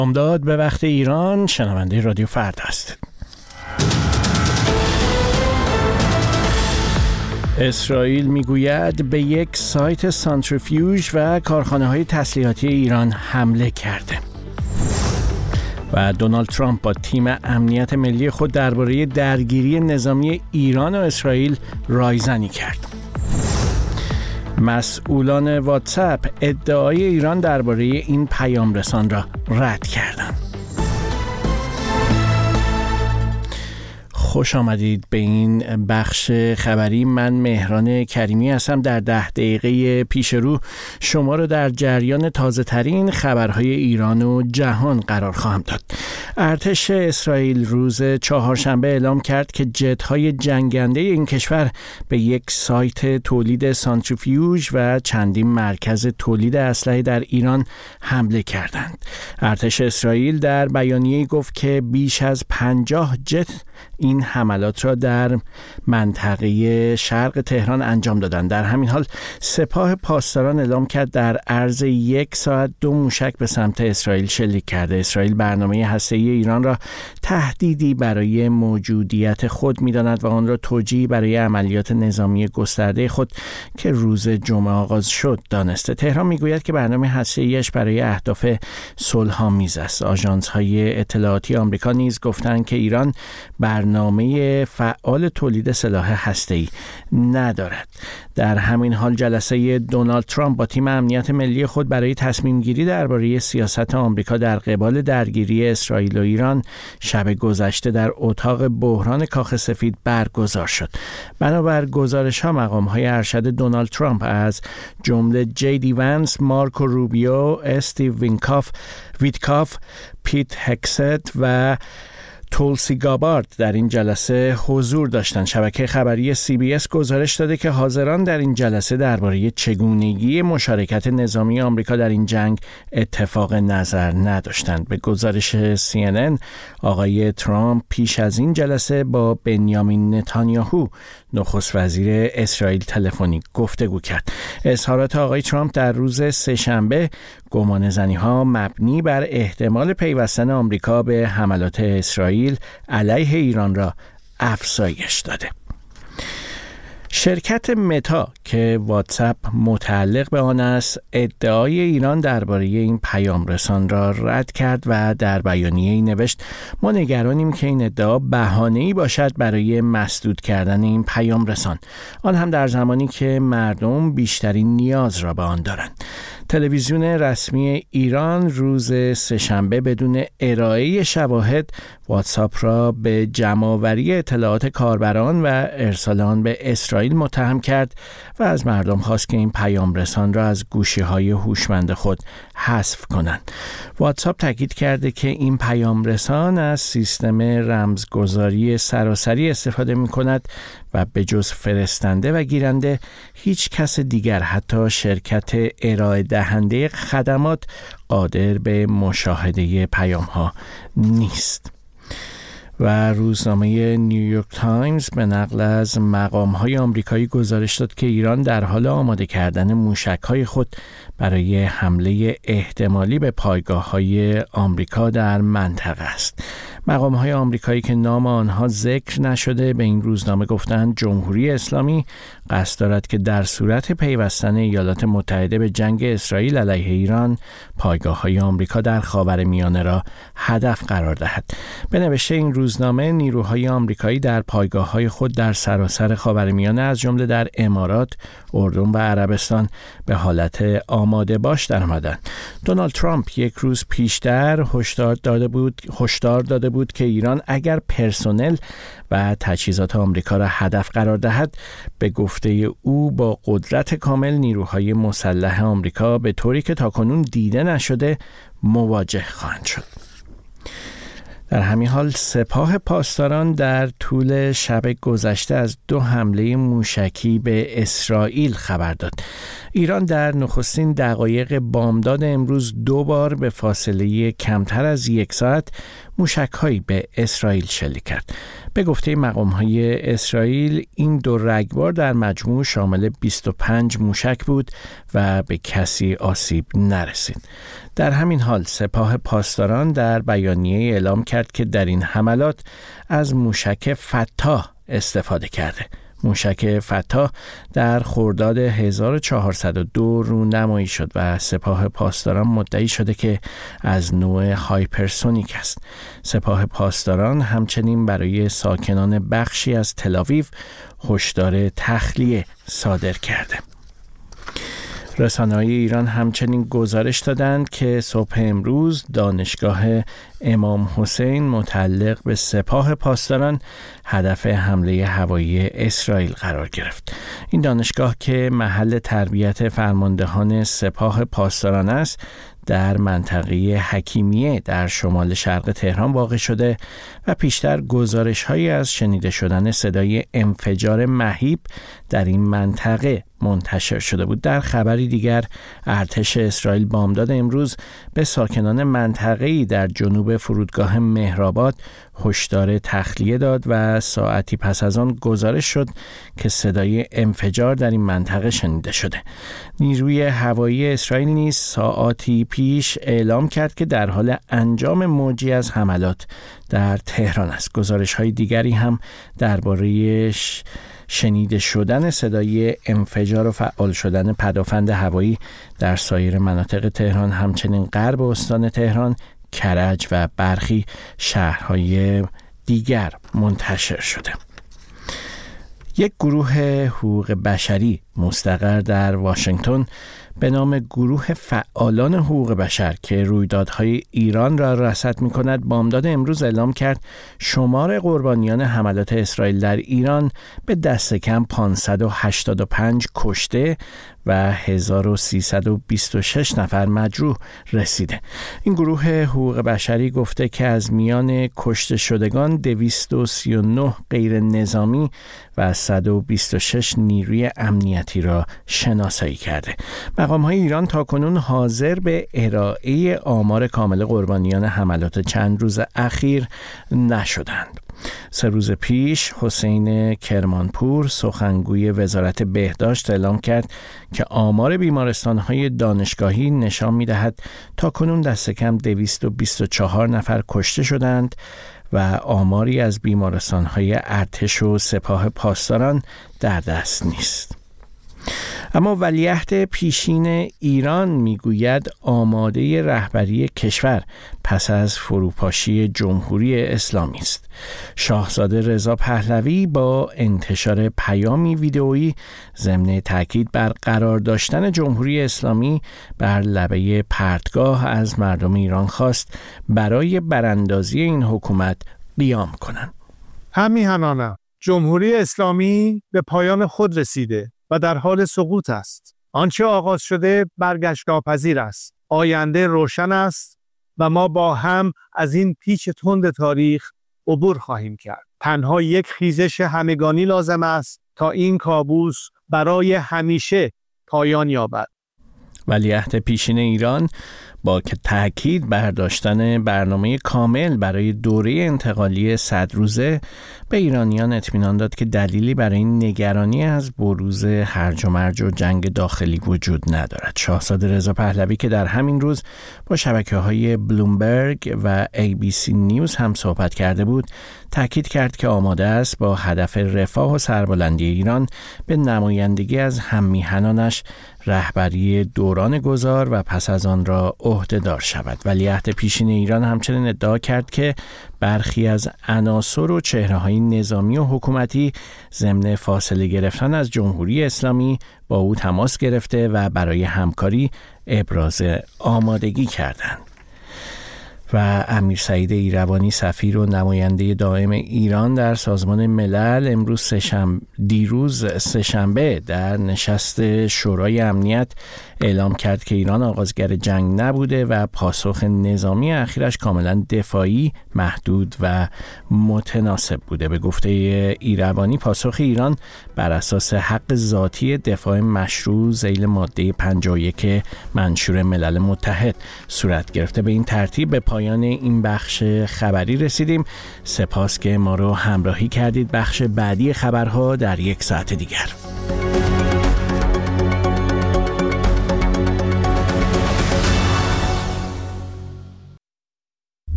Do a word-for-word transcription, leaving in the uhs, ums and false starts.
امداد به وقت ایران، شنونده رادیو فردا است. اسرائیل میگوید به یک سایت سانتریفیوژ و کارخانه‌های تسلیحاتی ایران حمله کرده. و دونالد ترامپ با تیم امنیت ملی خود درباره درگیری نظامی ایران و اسرائیل رایزنی کرد. مسئولان واتساپ ادعای ایران درباره این پیام رسان را رد کردند. خوش آمدید به این بخش خبری. من مهران کریمی هستم. در ده دقیقه پیش رو شما رو در جریان تازه ترین خبرهای ایران و جهان قرار خواهم داد. ارتش اسرائیل روز چهارشنبه اعلام کرد که جت‌های جنگنده این کشور به یک سایت تولید سانتریفیوژ و چندین مرکز تولید اسلحه در ایران حمله کردند. ارتش اسرائیل در بیانیه‌ای گفت که بیش از پنجاه جت این حملات را در منطقه شرق تهران انجام دادند. در همین حال سپاه پاسداران اعلام کرد در عرض یک ساعت دو موشک به سمت اسرائیل شلیک کرده. اسرائیل برنامه هسته‌ای ایران را تهدیدی برای موجودیت خود می‌داند و آن را توجیهی برای عملیات نظامی گسترده خود که روز جمعه آغاز شد دانسته. تهران می‌گوید که برنامه هسته‌ایش برای اهداف صلح‌آمیز است. آژانس‌های اطلاعاتی آمریکا نیز گفتند که ایران برنامه فعال تولید سلاح هسته‌ای ندارد. در همین حال جلسه دونالد ترامپ با تیم امنیت ملی خود برای تصمیم گیری درباره سیاست آمریکا در قبال درگیری اسرائیل و ایران شب گذشته در اتاق بحران کاخ سفید برگزار شد. بنابر گزارش‌ها مقام‌های ارشد دونالد ترامپ از جمله جی دی ونس، مارکو روبیو، استیو وینکاف، ویتکاف، پیت هکست و تولسی گابارد در این جلسه حضور داشتند. شبکه خبری سی بی اس گزارش داده که حاضران در این جلسه درباره چگونگی مشارکت نظامی آمریکا در این جنگ اتفاق نظر نداشتند. به گزارش سی ان ان آقای ترامپ پیش از این جلسه با بنیامین نتانیاهو نخست وزیر اسرائیل تلفنی گفتگو کرد. اظهارات آقای ترامپ در روز سه‌شنبه گمانه‌زنی‌ها مبنی بر احتمال پیوستن آمریکا به حملات اسرائیل علیه ایران را افزایش داده. شرکت متا که واتساپ متعلق به آن است ادعای ایران درباره این پیام رسان را رد کرد و در بیانیه‌ای نوشت ما نگرانیم که این ادعا بهانه‌ای باشد برای مسدود کردن این پیام رسان، آن هم در زمانی که مردم بیشترین نیاز را به آن دارند. تلویزیون رسمی ایران روز سه‌شنبه بدون ارائه شواهد واتساپ را به جمع‌آوری اطلاعات کاربران و ارسال آن به اسرائیل متهم کرد و از مردم خواست که این پیام رسان را از گوشی‌های هوشمند خود حذف کنند. واتساپ تاکید کرده که این پیام رسان از سیستم رمزگذاری سراسری استفاده می‌کند و به جز فرستنده و گیرنده هیچ کس دیگر حتی شرکت ارائه دهنده خدمات قادر به مشاهده پیام‌ها نیست. و روزنامه نیویورک تایمز به نقل از مقام‌های آمریکایی گزارش داد که ایران در حال آماده کردن موشک‌های خود برای حمله احتمالی به پایگاه‌های آمریکا در منطقه است. مقام‌های آمریکایی که نام آنها ذکر نشده به این روزنامه گفتند جمهوری اسلامی قصد دارد که در صورت پیوستن ایالات متحده به جنگ اسرائیل علیه ایران پایگاه‌های آمریکا در خاورمیانه را هدف قرار دهد. به نوشته این روزنامه نیروهای آمریکایی در پایگاه‌های خود در سراسر خاورمیانه از جمله در امارات، اردن و عربستان به حالت آماده باش درآمدند. دونالد ترامپ یک روز پیشتر هشدار داده بود هشدار داده بود که ایران اگر پرسنل و تجهیزات آمریکا را هدف قرار دهد به گفته او با قدرت کامل نیروهای مسلح آمریکا به طوری که تاکنون دیده نشده مواجه خواهند شد. در همین حال سپاه پاسداران در طول شب گذشته از دو حمله موشکی به اسرائیل خبر داد. ایران در نخستین دقایق بامداد امروز دو بار به فاصله کمتر از یک ساعت موشک‌هایی به اسرائیل شلیک کرد. به گفته مقام‌های اسرائیل این دو رگبار در مجموع شامل بیست و پنج موشک بود و به کسی آسیب نرسید. در همین حال سپاه پاسداران در بیانیه اعلام کرد که در این حملات از موشک فتاح استفاده کرده. موشک فتاح در خرداد هزار و چهارصد و دو رونمایی شد و سپاه پاسداران مدعی شده که از نوع هایپرسونیک است. سپاه پاسداران همچنین برای ساکنان بخشی از تل‌آویو هشدار تخلیه صادر کرده. رسانه‌های ایران همچنین گزارش دادند که صبح امروز دانشگاه امام حسین متعلق به سپاه پاسداران هدف حمله هوایی اسرائیل قرار گرفت. این دانشگاه که محل تربیت فرماندهان سپاه پاسداران است، در منطقه حکیمیه در شمال شرق تهران واقع شده و پیشتر گزارش‌هایی از شنیده شدن صدای انفجار مهیب در این منطقه منتشر شده بود. در خبری دیگر، ارتش اسرائیل بامداد امروز به ساکنان منطقه‌ای در جنوب فرودگاه مهرآباد هشدار تخلیه داد و ساعتی پس از آن گزارش شد که صدای انفجار در این منطقه شنیده شده. نیروی هوایی اسرائیل نیز ساعاتی پیش اعلام کرد که در حال انجام موجی از حملات در تهران است. گزارش‌های دیگری هم درباره شنیده شدن صدای انفجار و فعال شدن پدافند هوایی در سایر مناطق تهران، همچنین غرب استان تهران، کرج و برخی شهرهای دیگر منتشر شده. یک گروه حقوق بشری مستقر در واشنگتن به نام گروه فعالان حقوق بشر که رویدادهای ایران را رصد می‌کند، بامداد امروز اعلام کرد شمار قربانیان حملات اسرائیل در ایران به دست کم پانصد و هشتاد و پنج کشته و هزار و سیصد و بیست و شش نفر مجروح رسیده. این گروه حقوق بشری گفته که از میان کشته شدگان دویست و سی و نه غیر نظامی و صد و بیست و شش نیروی امنیتی را شناسایی کرده. مقام‌های ایران تاکنون حاضر به ارائه آمار کامل قربانیان حملات چند روز اخیر نشدند. سه روز پیش حسین کرمانپور سخنگوی وزارت بهداشت اعلام کرد که آمار بیمارستان‌های دانشگاهی نشان می‌دهد تاکنون دست کم دویست و بیست و چهار نفر کشته شدند و آماری از بیمارستان‌های ارتش و سپاه پاسداران در دست نیست. اما ولیعهد پیشین ایران میگوید آماده رهبری کشور پس از فروپاشی جمهوری اسلامی است. شاهزاده رضا پهلوی با انتشار پیامی ویدئویی ضمن تاکید بر قرار داشتن جمهوری اسلامی بر لبه پرتگاه از مردم ایران خواست برای براندازی این حکومت قیام کنند. همیهنانم جمهوری اسلامی به پایان خود رسیده و در حال سقوط است. آنچه آغاز شده برگشت ناپذیر است. آینده روشن است و ما با هم از این پیچ تند تاریخ عبور خواهیم کرد. تنها یک خیزش همگانی لازم است تا این کابوس برای همیشه پایان یابد. ولیعهد پیشین ایران با که تأکید بر داشتن برنامه کامل برای دوره انتقالی صد روزه به ایرانیان اطمینان داد که دلیلی برای این نگرانی از بروز هرج و مرج و جنگ داخلی وجود ندارد. شاهزاده رضا پهلوی که در همین روز با شبکه‌های بلومبرگ و ای بی سی نیوز هم صحبت کرده بود، تأکید کرد که آماده است با هدف رفاه و سربلندی ایران به نمایندگی از هممیهنانش رهبری دوران گذار و پس از آن را عهده‌دار شود. ولیعهد پیشین ایران همچنین ادعا کرد که برخی از عناصر و چهره‌های نظامی و حکومتی ضمن فاصله گرفتن از جمهوری اسلامی با او تماس گرفته و برای همکاری ابراز آمادگی کردند. و امیر سعید ایروانی سفیر و نماینده دائم ایران در سازمان ملل امروز سه‌شنبه دیروز سه‌شنبه در نشست شورای امنیت اعلام کرد که ایران آغازگر جنگ نبوده و پاسخ نظامی اخیرش کاملا دفاعی، محدود و متناسب بوده. به گفته ایروانی پاسخ ایران بر اساس حق ذاتی دفاع مشروع ذیل ماده پنجاه و یک منشور ملل متحد صورت گرفته. به این ترتیب به پایان این بخش خبری رسیدیم. سپاس که ما رو همراهی کردید. بخش بعدی خبرها در یک ساعت دیگر.